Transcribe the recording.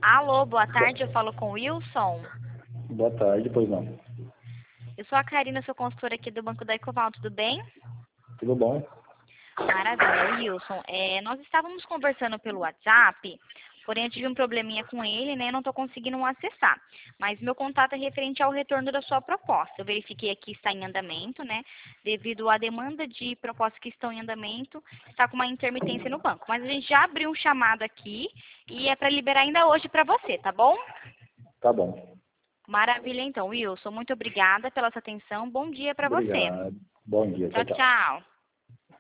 Alô, boa tarde, eu falo com o Wilson. Boa tarde, pois não. Eu sou a Karina, sou consultora aqui do Banco da Ecoval, tudo bem? Tudo bom? Maravilha, Wilson. Nós estávamos conversando pelo WhatsApp, porém eu tive um probleminha com ele, né? Eu não estou conseguindo acessar. Mas meu contato é referente ao retorno da sua proposta. Eu verifiquei aqui está em andamento, né? Devido à demanda de propostas que estão em andamento, está com uma intermitência no banco. Mas a gente já abriu um chamado aqui e é para liberar ainda hoje para você, tá bom? Tá bom. Maravilha, então, Wilson. Muito obrigada pela sua atenção. Bom dia para você. Obrigado. Bom dia. Tchau, Tchau, tchau. tchau.